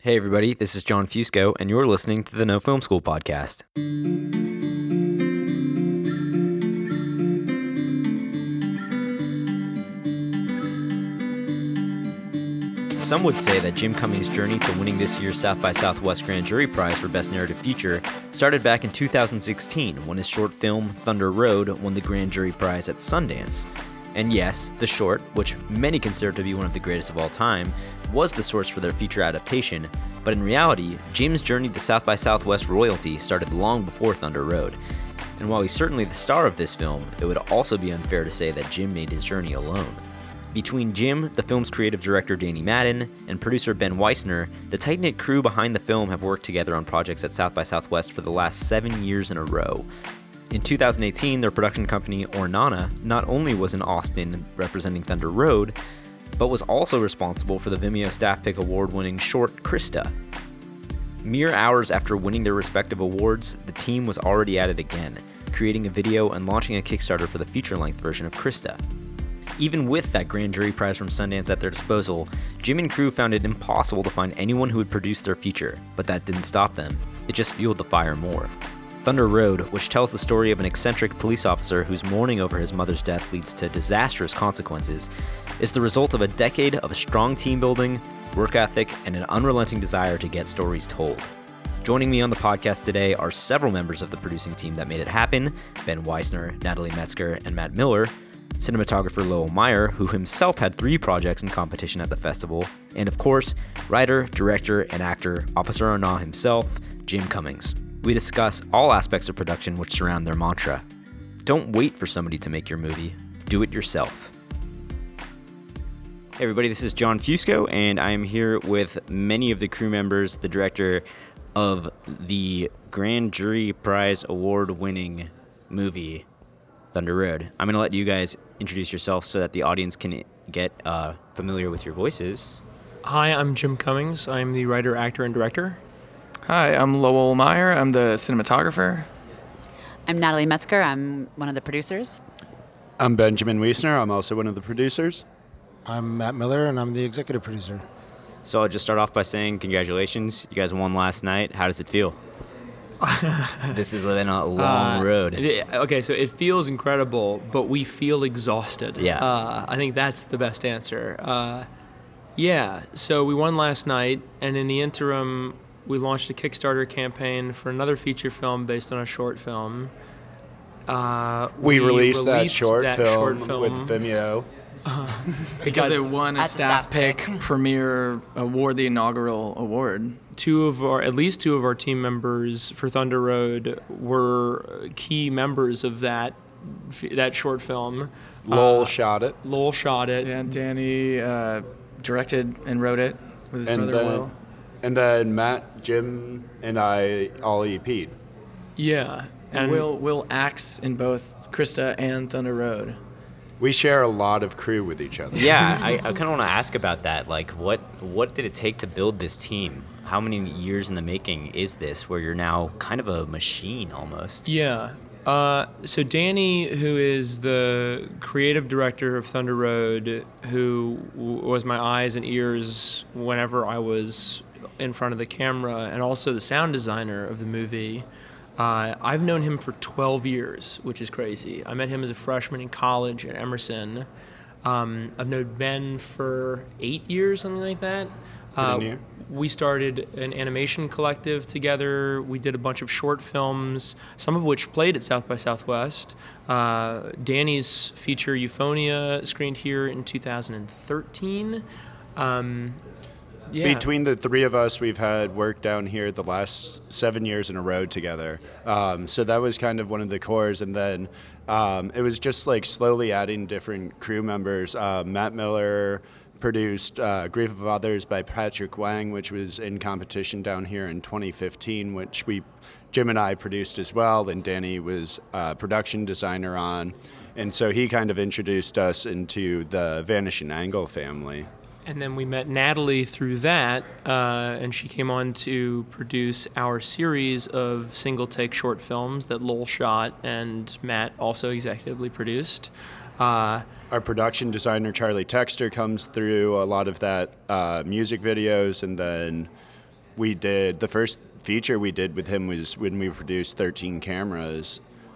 Hey everybody, this is John Fusco, and you're listening to the No Film School podcast. Some would say that Jim Cummings' journey to winning this year's South by Southwest Grand Jury Prize for Best Narrative Feature started back in 2016 when his short film, Thunder Road, won the Grand Jury Prize at Sundance. And yes, the short, which many consider to be one of the greatest of all time, was the source for their feature adaptation, but in reality, Jim's journey to South by Southwest royalty started long before Thunder Road. And while he's certainly the star of this film, it would also be unfair to say that Jim made his journey alone. Between Jim, the film's creative director Danny Madden, and producer Ben Weissner, the tight-knit crew behind the film have worked together on projects at South by Southwest for the last 7 years in a row. In 2018, their production company, Ornana, not only was in Austin representing Thunder Road, but was also responsible for the Vimeo Staff Pick Award-winning short Krista. Mere hours after winning their respective awards, the team was already at it again, creating a video and launching a Kickstarter for the feature-length version of Krista. Even with that Grand Jury Prize from Sundance at their disposal, Jim and crew found it impossible to find anyone who would produce their feature, but that didn't stop them. It just fueled the fire more. Thunder Road, which tells the story of an eccentric police officer whose mourning over his mother's death leads to disastrous consequences, is the result of a decade of strong team building, work ethic, and an unrelenting desire to get stories told. Joining me on the podcast today are several members of the producing team that made it happen: Ben Weissner, Natalie Metzger, and Matt Miller, cinematographer Lowell Meyer, who himself had 3 projects in competition at the festival, and of course, writer, director, and actor, Officer Arnaud himself, Jim Cummings. We discuss all aspects of production which surround their mantra. Don't wait for somebody to make your movie. Do it yourself. Hey everybody, this is John Fusco, and I am here with many of the crew members, the director of the Grand Jury Prize award-winning movie, Thunder Road. I'm going to let you guys introduce yourselves so that the audience can get familiar with your voices. Hi, I'm Jim Cummings. I'm the writer, actor, and director. Hi, I'm Lowell Meyer. I'm the cinematographer. I'm Natalie Metzger. I'm one of the producers. I'm Benjamin Weissner. I'm also one of the producers. I'm Matt Miller, and I'm the executive producer. So I'll just start off by saying congratulations. You guys won last night. How does it feel? This has been a long road. Okay, so it feels incredible, but we feel exhausted. Yeah. I think that's the best answer. So we won last night, and in the interim, we launched a Kickstarter campaign for another feature film based on a short film. We released that short film with Vimeo. Because it won a staff pick premier award, the inaugural award. At least two of our team members for Thunder Road were key members of that short film. Lowell shot it. Yeah, Danny directed and wrote it with his brother Will. And then Matt, Jim, and I all EP'd. Yeah. And Will acts in both Krista and Thunder Road. We share a lot of crew with each other. Yeah, I kind of want to ask about that. Like, what did it take to build this team? How many years in the making is this, where you're now kind of a machine almost? Yeah. So Danny, who is the creative director of Thunder Road, who was my eyes and ears whenever I was in front of the camera, and also the sound designer of the movie, I've known him for 12 years, which is crazy. I met him as a freshman in college at Emerson. I've known Ben for 8 years, something like that. We started an animation collective together. We did a bunch of short films, some of which played at South by Southwest. Danny's feature Euphonia screened here in 2013. Yeah. Between the 3 of us, we've had work down here the last 7 years in a row together. So that was kind of one of the cores. And then it was just like slowly adding different crew members. Matt Miller produced Grief of Others by Patrick Wang, which was in competition down here in 2015, which Jim and I produced as well. And Danny was production designer on. And so he kind of introduced us into the Vanishing Angle family. And then we met Natalie through that, and she came on to produce our series of single-take short films that Lowell shot and Matt also executively produced. Our production designer, Charlie Texter, comes through a lot of that music videos, and then we did, the first feature we did with him was when we produced 13 cameras.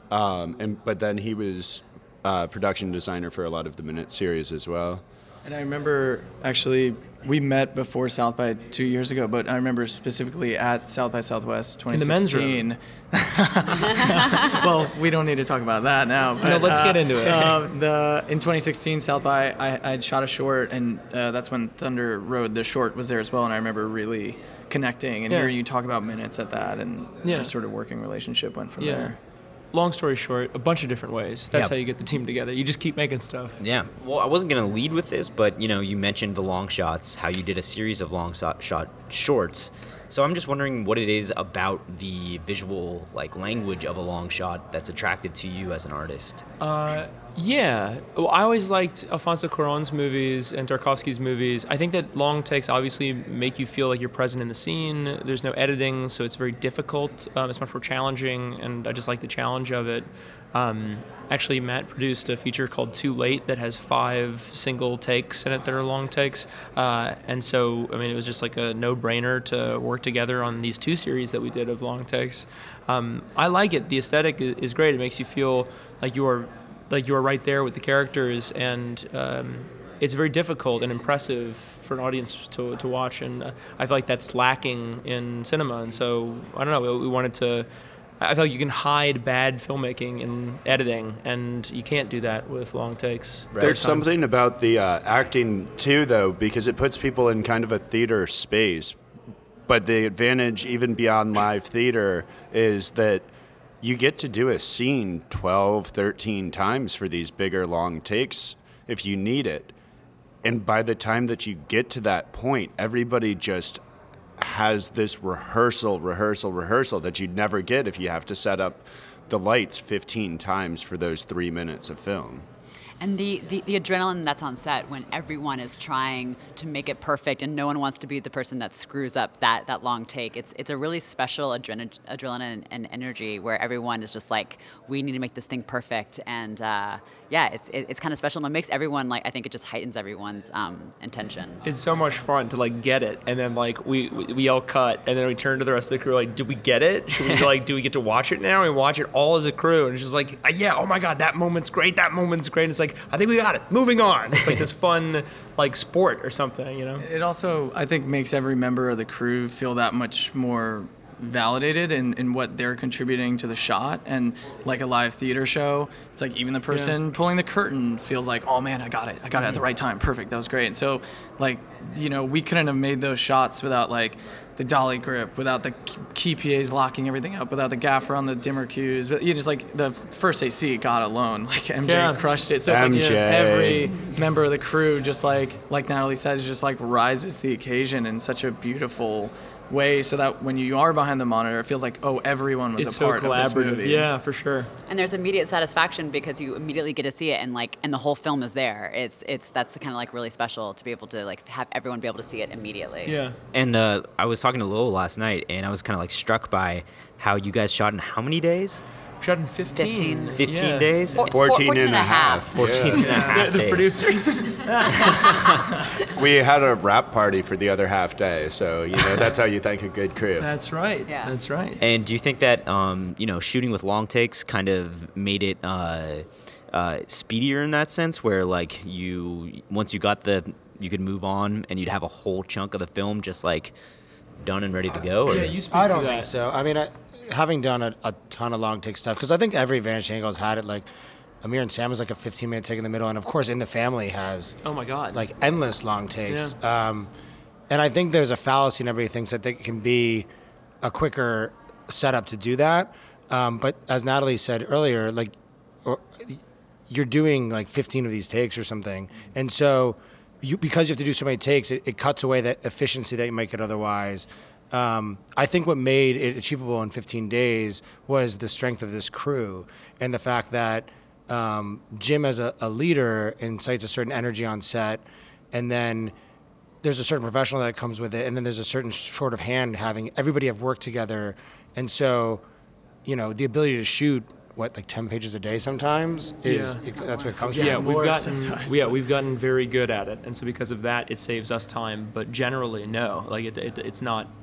But then he was production designer for a lot of the Minute series as well. And I remember, actually, we met before South by 2 years ago, but I remember specifically at South by Southwest 2016. In the men's room. Well, we don't need to talk about that now. But, no, let's get into it. In 2016, South by, I had shot a short, and that's when Thunder Road, the short, was there as well, and I remember really connecting and hearing you talk about Minutes at that, and our sort of working relationship went from there. Long story short, a bunch of different ways. That's how you get the team together. You just keep making stuff. Yeah. Well, I wasn't going to lead with this, but, you mentioned the long shots, how you did a series of long shot shorts. So I'm just wondering what it is about the visual, language of a long shot that's attractive to you as an artist. Yeah. Well, I always liked Alfonso Cuarón's movies and Tarkovsky's movies. I think that long takes obviously make you feel like you're present in the scene. There's no editing, so it's very difficult. It's much more challenging, and I just like the challenge of it. Actually, Matt produced a feature called Too Late that has 5 single takes in it that are long takes. And so, it was just like a no-brainer to work together on these 2 series that we did of long takes. I like it. The aesthetic is great. It makes you feel like you are right there with the characters, and it's very difficult and impressive for an audience to watch, and I feel like that's lacking in cinema, and so, I don't know, we wanted to, I feel like you can hide bad filmmaking in editing, and you can't do that with long takes. There's something about the acting, too, though, because it puts people in kind of a theater space, but the advantage, even beyond live theater, is that you get to do a scene 12, 13 times for these bigger long takes if you need it. And by the time that you get to that point, everybody just has this rehearsal that you'd never get if you have to set up the lights 15 times for those 3 minutes of film. And the adrenaline that's on set when everyone is trying to make it perfect and no one wants to be the person that screws up that long take. It's a really special adrenaline and energy where everyone is just like, we need to make this thing perfect. And it's kind of special, and it makes everyone, I think it just heightens everyone's intention. It's so much fun to get it, and then we yell cut, and then we turn to the rest of the crew did we get it? Should we do we get to watch it now? And we watch it all as a crew, and it's just oh my god, that moment's great. And it's I think we got it. Moving on. It's this fun sport or something, It also, I think, makes every member of the crew feel that much more validated in what they're contributing to the shot. And like a live theater show, it's even the person pulling the curtain feels oh man, I got it at the right time, perfect, that was great. And so we couldn't have made those shots without the dolly grip, without the key PAs locking everything up, without the gaffer on the dimmer cues, but just the first AC got alone, MJ crushed it. So it's every member of the crew, just like Natalie says, just rises to the occasion in such a beautiful way, so that when you are behind the monitor, it feels everyone was a part of this movie. Yeah, for sure. And there's immediate satisfaction because you immediately get to see it, and the whole film is there. That's kind of really special to be able to have everyone be able to see it immediately. Yeah. And I was talking to Lowell last night, and I was kind of struck by how you guys shot in how many days? Shot in 15 days? 14 and a half. 14 and a half the days. Producers. We had a wrap party for the other half day, so that's how you thank a good crew. That's right. Yeah. That's right. And do you think that shooting with long takes kind of made it speedier in that sense, where once you got you could move on and you'd have a whole chunk of the film just done and ready to go? Yeah, you speak I to don't that. think so. Having done a ton of long take stuff, because I think every Vanishing Angle's had it. Amir and Sam was a 15-minute take in the middle, and of course In the Family has oh my god endless long takes. Yeah. And I think there's a fallacy, and everybody thinks that they can be a quicker setup to do that. But as Natalie said earlier, you're doing 15 of these takes or something, and so because you have to do so many takes, it cuts away that efficiency that you might get otherwise. I think what made it achievable in 15 days was the strength of this crew and the fact that Jim, as a leader, incites a certain energy on set, and then there's a certain professional that comes with it, and then there's a certain sort of hand having everybody have worked together, and so the ability to shoot 10 pages a day sometimes that's what it comes from. We've gotten very good at it, and so because of that, it saves us time. But generally, no, it's not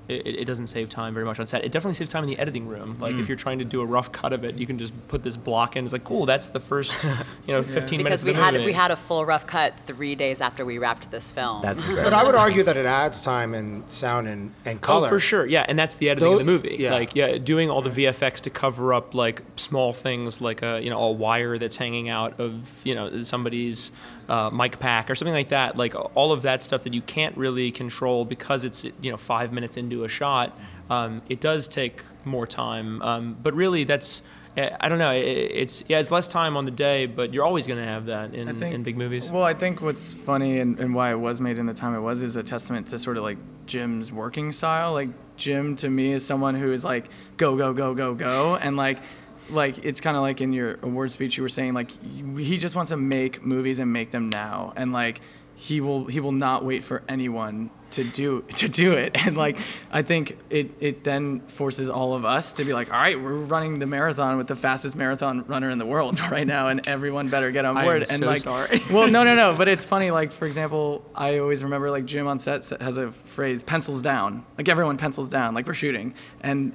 it doesn't save time very much on set. It definitely saves time in the editing room. Like if you're trying to do a rough cut of it, you can just put this block in. It's like, cool, that's the first 15 minutes Because of the movie. we had a full rough cut 3 days after we wrapped this film. That's great. But I would argue that it adds time and sound and color. Oh, for sure, yeah, and that's the editing of the movie. Yeah. Like, doing all the VFX to cover up like small things, like a wire that's hanging out of somebody's mic pack or something like that. Like all of that stuff that you can't really control because it's 5 minutes into a shot. It does take more time, but really that's. I don't know. It's less time on the day, but you're always going to have that in big movies. Well, I think what's funny and why it was made in the time it was is a testament to sort of like Jim's working style. Like Jim to me is someone who is like go go go go go, and like it's kind of like in your award speech you were saying like he just wants to make movies and make them now, and like he will not wait for anyone to do it. And like I think it then forces all of us to be like, all right, we're running the marathon with the fastest marathon runner in the world right now, and everyone better get on board. I'm and so like sorry. Well, no, but it's funny, like for example, I always remember like Jim on set has a phrase, pencils down. Like everyone pencils down, like we're shooting. And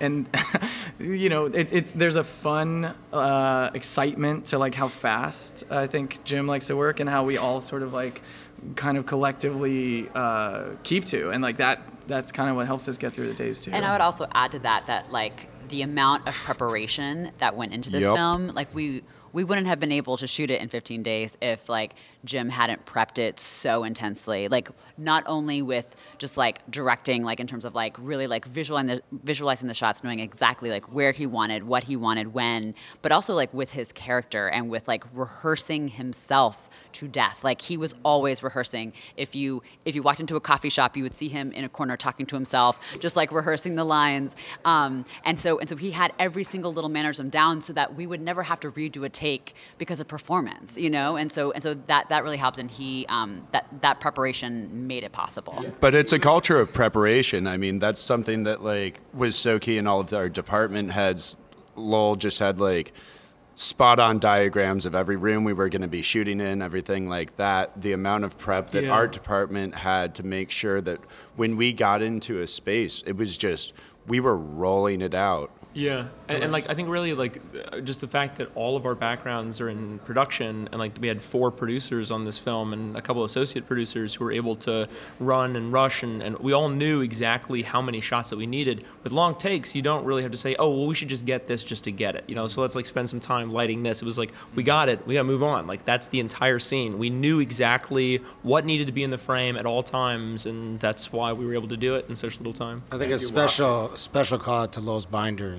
it's there's a fun excitement to like how fast I think Jim likes to work, and how we all sort of like kind of collectively keep to, and like that's kind of what helps us get through the days too. And I would also add to that like the amount of preparation that went into this film, like we wouldn't have been able to shoot it in 15 days if like Jim hadn't prepped it so intensely. Like not only with just like directing, like in terms of like really like visualizing the shots, knowing exactly like where he wanted, what he wanted, when, but also like with his character and with like rehearsing himself to death. Like he was always rehearsing. If you walked into a coffee shop, you would see him in a corner talking to himself, just like rehearsing the lines. And so he had every single little mannerism down so that we would never have to redo a take because of performance, and so that really helped, and he that preparation made it possible. But it's a culture of preparation. I mean, that's something that like was so key in all of our department heads. Lowell just had like spot on diagrams of every room we were going to be shooting in, everything like that. The amount of prep that art department had to make sure that when we got into a space, it was just, we were rolling it out. Yeah, and like I think really like just the fact that all of our backgrounds are in production, and like we had 4 producers on this film and a couple associate producers who were able to run and rush, and we all knew exactly how many shots that we needed. With long takes, you don't really have to say, oh well, we should just get this just to get it, so let's like spend some time lighting this. It was like, we got it, we gotta move on. Like that's the entire scene. We knew exactly what needed to be in the frame at all times, and that's why we were able to do it in such little time. I think a special call out to Lowell's binders.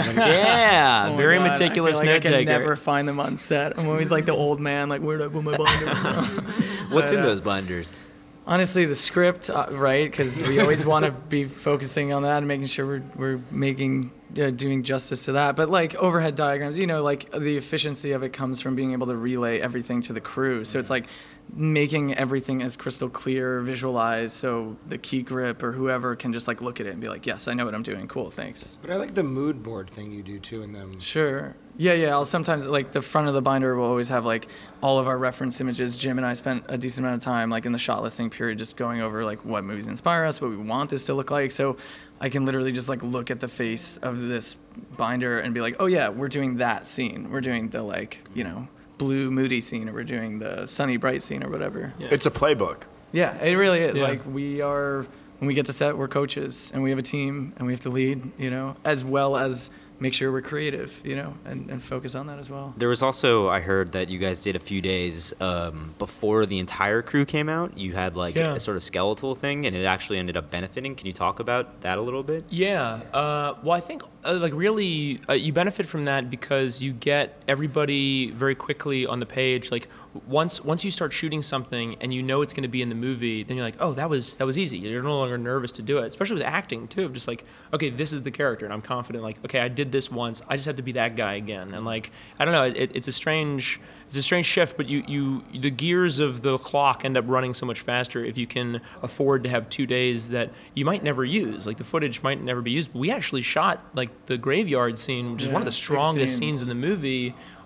Yeah, Oh my very God, meticulous I feel like note I can taker. never find them on set. I'm always like the old man, like where'd I put my binders? What's in those binders? Honestly, the script, right? Because we always want to be focusing on that and making sure we're making doing justice to that. But like overhead diagrams, like the efficiency of it comes from being able to relay everything to the crew. So it's like making everything as crystal clear, visualized, so the key grip or whoever can just like look at it and be like, yes, I know what I'm doing. Cool, thanks. But I like the mood board thing you do too in them. Sure. Yeah. I'll sometimes, like, the front of the binder will always have, like, all of our reference images. Jim and I spent a decent amount of time, like, in the shot listing period just going over, like, what movies inspire us, what we want this to look like. So I can literally just, like, look at the face of this binder and be like, oh, yeah, we're doing that scene. We're doing the, like, blue, moody scene, or we're doing the sunny, bright scene or whatever. Yeah. It's a playbook. Yeah, it really is. Yeah. Like, when we get to set, we're coaches, and we have a team, and we have to lead, as well as make sure we're creative, and focus on that as well. There was also, I heard that you guys did a few days before the entire crew came out. You had like a sort of skeletal thing, and it actually ended up benefiting. Can you talk about that a little bit? Yeah. Well, I think really you benefit from that because you get everybody very quickly on the page. Like once you start shooting something and you know it's going to be in the movie, then you're like, oh, that was easy. You're no longer nervous to do it, especially with acting too. Just like, okay, this is the character, and I'm confident. Like, okay, I did this once. I just have to be that guy again. And like, I don't know. It's a strange shift, but the gears of the clock end up running so much faster if you can afford to have 2 days that you might never use. Like the footage might never be used, but we actually shot like the graveyard scene, which is one of the strongest scenes in the movie,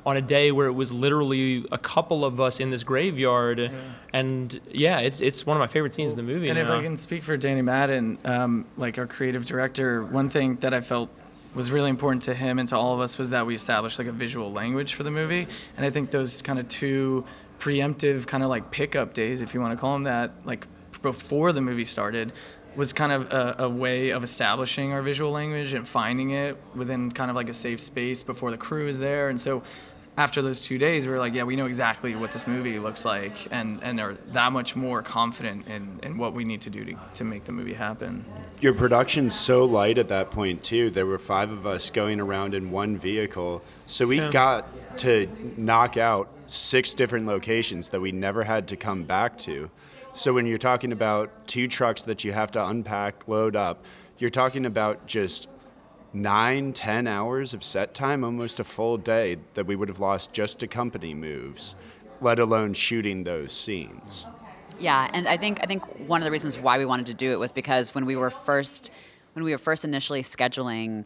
on a day where it was literally a couple of us in this graveyard. And it's one of my favorite scenes in the movie. And now. if I can speak for Danny Madden, like our creative director, one thing that I felt was really important to him and to all of us was that we established like a visual language for the movie. And I think those kind of two preemptive kind of like pickup days, if you want to call them that, like before the movie started, was kind of a way of establishing our visual language and finding it within kind of like a safe space before the crew is there. And so after those 2 days, we were like, yeah, we know exactly what this movie looks like and are that much more confident in what we need to do to make the movie happen. Your production's so light at that point, too. There were 5 of us going around in one vehicle. So we got to knock out 6 different locations that we never had to come back to. So when you're talking about 2 trucks that you have to unpack, load up, you're talking about just 9-10 hours of set time, almost a full day that we would have lost just to company moves, let alone shooting those scenes. Yeah, and I think one of the reasons why we wanted to do it was because when we were first initially scheduling,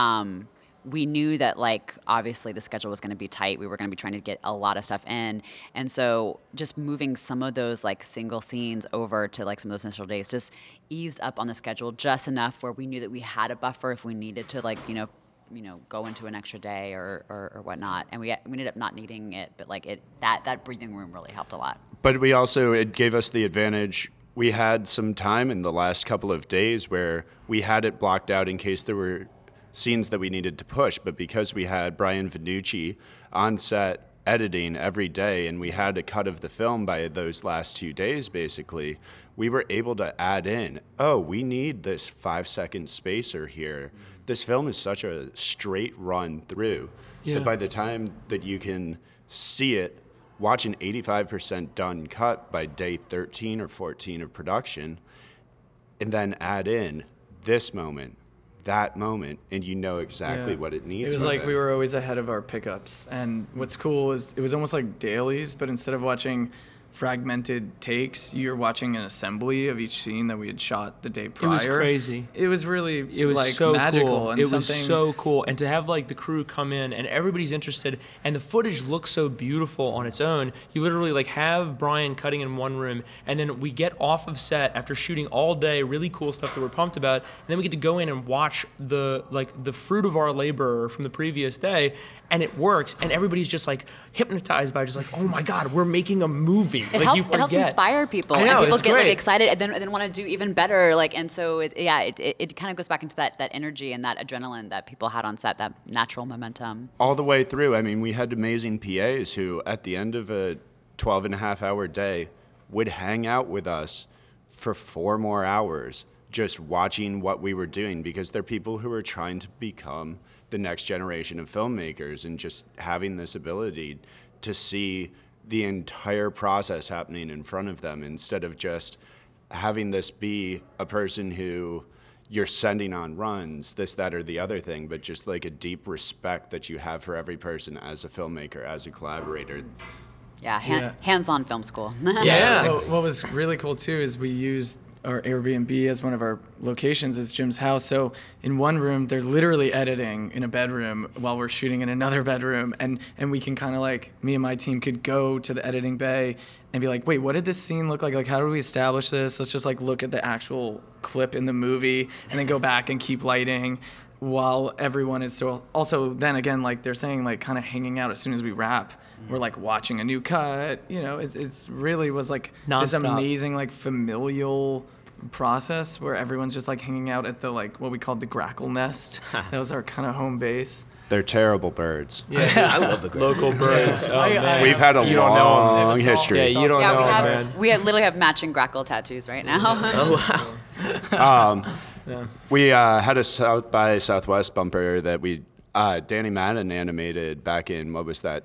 we knew that, like, obviously the schedule was going to be tight. We were going to be trying to get a lot of stuff in. And so just moving some of those, like, single scenes over to, like, some of those initial days just eased up on the schedule just enough where we knew that we had a buffer if we needed to, like, you know, go into an extra day or whatnot. And we ended up not needing it, but, like, that breathing room really helped a lot. But it gave us the advantage. We had some time in the last couple of days where we had it blocked out in case there were scenes that we needed to push, but because we had Brian Vanucci on set editing every day and we had a cut of the film by those last 2 days, basically, we were able to add in, we need this 5-second spacer here. This film is such a straight run through that by the time that you can see it, watch an 85% done cut by day 13 or 14 of production, and then add in this moment, that moment, and you know exactly what it needs. It was like we were always ahead of our pickups. And what's cool is it was almost like dailies, but instead of watching fragmented takes, you're watching an assembly of each scene that we had shot the day prior. It was crazy. It was really like so magical. Cool. And it was so cool. And to have like the crew come in and everybody's interested and the footage looks so beautiful on its own. You literally like have Brian cutting in one room and then we get off of set after shooting all day, really cool stuff that we're pumped about. And then we get to go in and watch the fruit of our labor from the previous day. And it works, and everybody's just like hypnotized by just like, oh my God, we're making a movie. It helps inspire people, I know, and people it's get great. like excited, and then want to do even better. Like, and so it kind of goes back into that energy and that adrenaline that people had on set, that natural momentum. All the way through. I mean, we had amazing PAs who, at the end of a 12-and-a-half-hour day, would hang out with us for 4 more hours, just watching what we were doing, because they're people who are trying to become the next generation of filmmakers and just having this ability to see the entire process happening in front of them instead of just having this be a person who you're sending on runs, this, that, or the other thing, but just like a deep respect that you have for every person as a filmmaker, as a collaborator. Yeah, hands-on film school. Yeah. What was really cool too is we used our Airbnb as one of our locations as Jim's house. So in one room, they're literally editing in a bedroom while we're shooting in another bedroom. And we can kind of like, me and my team could go to the editing bay and be like, wait, what did this scene look like? Like, how do we establish this? Let's just like look at the actual clip in the movie and then go back and keep lighting while everyone is so also then again, like they're saying, like kind of hanging out as soon as we wrap. We're like watching a new cut, it's really was like this amazing like familial process where everyone's just like hanging out at the like what we called the Grackle Nest. That was our kind of home base. They're terrible birds. Yeah, I love the Grackle. Local birds. Oh, man. We've had a long history. Yeah, you don't know, man. We literally have matching Grackle tattoos right now. Oh, wow. We had a South by Southwest bumper that Danny Madden animated back in,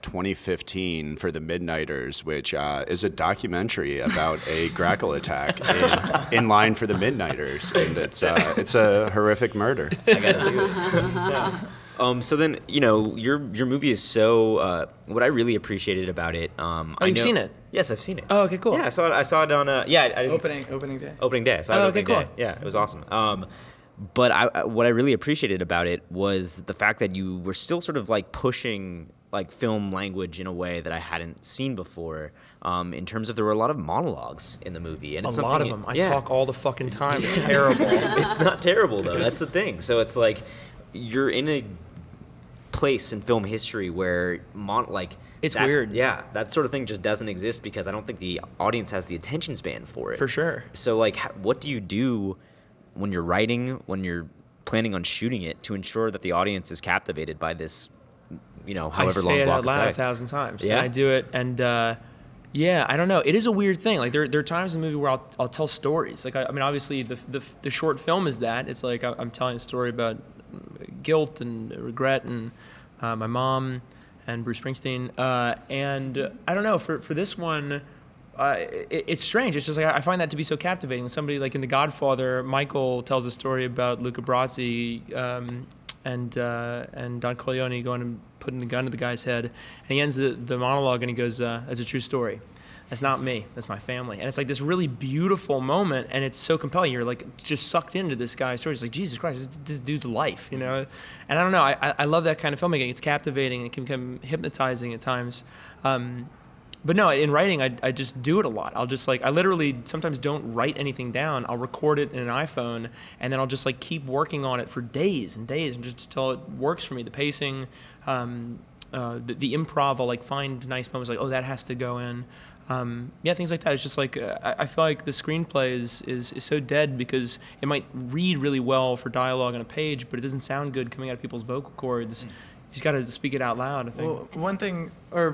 2015 for the Midnighters, which is a documentary about a Grackle attack in line for the Midnighters. And it's a horrific murder. I gotta see this. Yeah. So then, your movie is so. What I really appreciated about it. You've seen it? Yes, I've seen it. Oh, okay, cool. Yeah, I saw it on. Opening day. Opening day. I saw it opening cool. day. Yeah, it was awesome. But what I really appreciated about it was the fact that you were still sort of like pushing like film language in a way that I hadn't seen before. In terms of there were a lot of monologues in the movie, and it's A lot of them. I talk all the fucking time. It's terrible. It's not terrible though. That's the thing. So it's like you're in a place in film history where it's weird. Yeah, that sort of thing just doesn't exist because I don't think the audience has the attention span for it. For sure. So like, what do you do when you're writing, when you're planning on shooting it, to ensure that the audience is captivated by this, however long block of text? I say it out loud 1,000 times. Yeah, and I do it, and I don't know. It is a weird thing. Like there are times in the movie where I'll tell stories. Like I mean, obviously the short film is that. It's like I'm telling a story about guilt and regret and my mom and Bruce Springsteen. And I don't know, for this one, it's strange. It's just like I find that to be so captivating. Somebody like in The Godfather, Michael tells a story about Luca Brasi and Don Corleone going and putting the gun to the guy's head. And he ends the monologue and he goes, "That's a true story. That's not me. That's my family." And it's like this really beautiful moment, and it's so compelling. You're like just sucked into this guy's story. It's like, Jesus Christ, this dude's life, And I don't know. I love that kind of filmmaking. It's captivating. It can become hypnotizing at times. But no, in writing, I just do it a lot. I'll just I literally sometimes don't write anything down. I'll record it in an iPhone, and then I'll just keep working on it for days and days, and just until it works for me. The pacing, the improv, I'll find nice moments that has to go in. Things like that. It's just I feel like the screenplay is so dead because it might read really well for dialogue on a page, but it doesn't sound good coming out of people's vocal cords. You just got to speak it out loud, I think. Well, one thing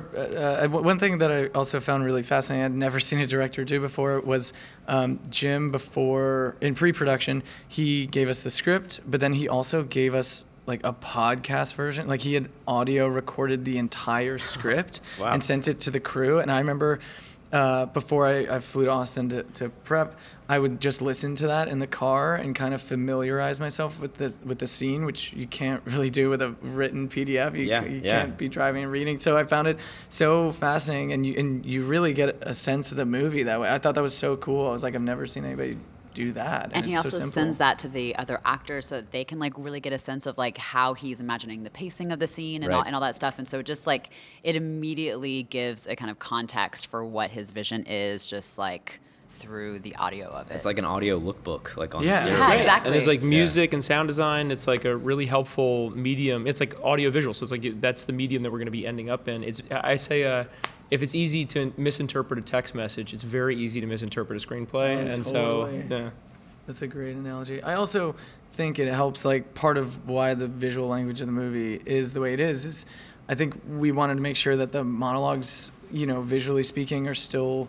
that I also found really fascinating, I'd never seen a director do before, was Jim, in pre-production, he gave us the script, but then he also gave us a podcast version. He had audio recorded the entire script Wow. and sent it to the crew. And I remember before I flew to Austin to prep, I would just listen to that in the car and kind of familiarize myself with the scene, which you can't really do with a written PDF. You can't be driving and reading. So I found it so fascinating, and you really get a sense of the movie that way. I thought that was so cool. I was like, I've never seen anybody do that. And he also so sends that to the other actors so that they can really get a sense of how he's imagining the pacing of the scene and, right. all that stuff. And so just it immediately gives a kind of context for what his vision is, just through the audio of it. It's like an audio lookbook, on Yeah. steroids. Yeah, exactly. And there's music and sound design. It's a really helpful medium. It's audio visual, so it's that's the medium that we're going to be ending up in. I say if it's easy to misinterpret a text message, it's very easy to misinterpret a screenplay. And totally. so, yeah. That's a great analogy. I also think it helps, part of why the visual language of the movie is the way it is I think we wanted to make sure that the monologues, visually speaking, are still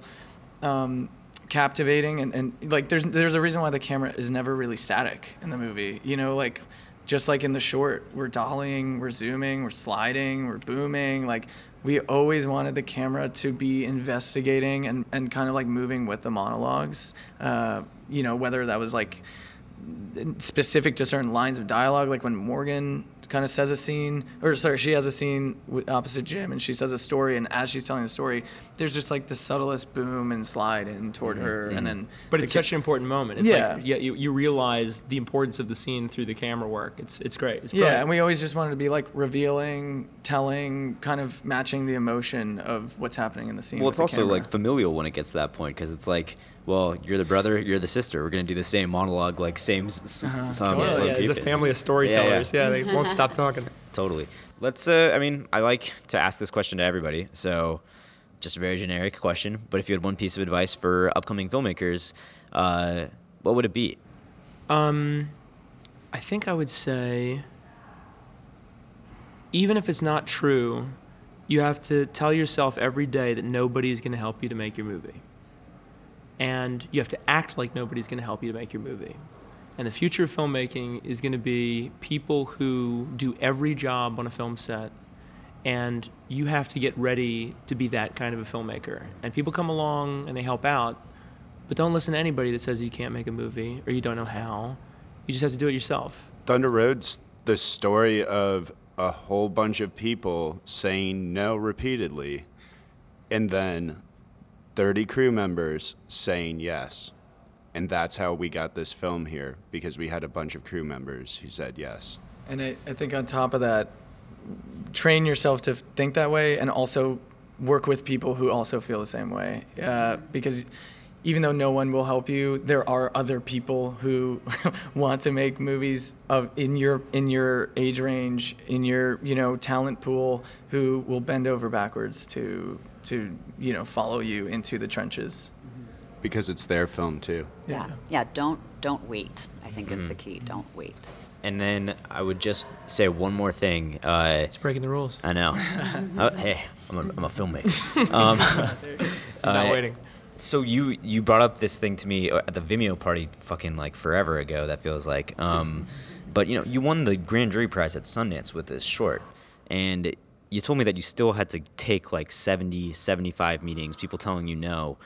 captivating, and there's a reason why the camera is never really static in the movie. Just like in the short, we're dollying, we're zooming, we're sliding, we're booming. We always wanted the camera to be investigating and kind of moving with the monologues. Whether that was specific to certain lines of dialogue, when Morgan kind of says a scene, she has a scene opposite Jim, and she says a story, and as she's telling the story, there's just the subtlest boom and slide in toward her, and then. But it's such an important moment. It's Yeah. You realize the importance of the scene through the camera work. It's great. It's Yeah, brilliant. and we always just wanted to be revealing, telling, kind of matching the emotion of what's happening in the scene. Well, with it's the also camera. familial when it gets to that point because it's well, you're the brother, you're the sister. We're gonna do the same monologue, same song. Totally. slow There's a keep it. family of storytellers. Yeah, they won't stop talking. Totally. Let's. I like to ask this question to everybody. So, just a very generic question. But if you had one piece of advice for upcoming filmmakers, what would it be? I think I would say, even if it's not true, you have to tell yourself every day that nobody is going to help you to make your movie. And you have to act like nobody's going to help you to make your movie. And the future of filmmaking is going to be people who do every job on a film set, and you have to get ready to be that kind of a filmmaker. And people come along and they help out, but don't listen to anybody that says you can't make a movie or you don't know how. You just have to do it yourself. Thunder Road's the story of a whole bunch of people saying no repeatedly, and then 30 crew members saying yes. And that's how we got this film here, because we had a bunch of crew members who said yes. And I think on top of that, train yourself to think that way, and also work with people who also feel the same way. Because even though no one will help you, there are other people who want to make movies in your age range, in your talent pool, who will bend over backwards to follow you into the trenches. Because it's their film too. Yeah. Don't wait, I think is the key. Don't wait. And then I would just say one more thing. It's breaking the rules. I know. Hey, I'm a filmmaker. He's not waiting. So you brought up this thing to me at the Vimeo party fucking like forever ago, that feels like. But you won the Grand Jury Prize at Sundance with this short. And you told me that you still had to take like 70, 75 meetings, people telling you no.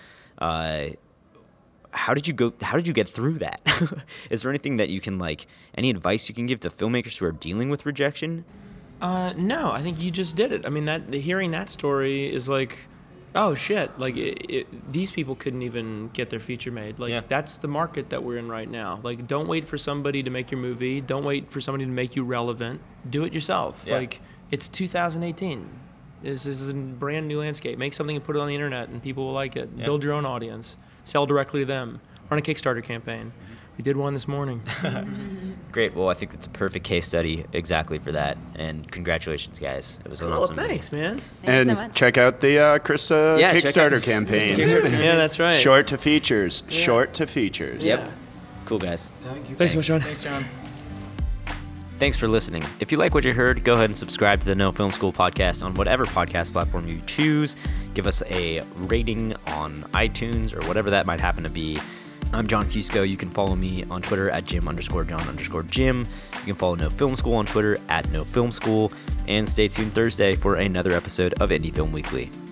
How did you get through that? Is there anything that you can any advice you can give to filmmakers who are dealing with rejection? No, I think you just did it. I mean, hearing that story is like, oh shit, these people couldn't even get their feature made. That's the market that we're in right now. Don't wait for somebody to make your movie. Don't wait for somebody to make you relevant. Do it yourself. Yeah. It's 2018. This is a brand new landscape. Make something and put it on the internet, and people will like it. Yeah. Build your own audience. Sell directly to them. Run a Kickstarter campaign. We did one this morning. Great. Well, I think it's a perfect case study exactly for that. And congratulations, guys. It was an awesome thanks, meeting. man. Thanks so much. Check out the Krista Kickstarter campaign. Yeah, that's right. Short to features. Yeah. Short to features. Yep. Yeah. Cool, guys. Thanks so much, John. Thanks, John. Thanks for listening. If you like what you heard, go ahead and subscribe to the No Film School podcast on whatever podcast platform you choose. Give us a rating on iTunes or whatever that might happen to be. I'm John Fusco. You can follow me on Twitter at Jim_John_Jim. You can follow No Film School on Twitter at No Film School. And stay tuned Thursday for another episode of Indie Film Weekly.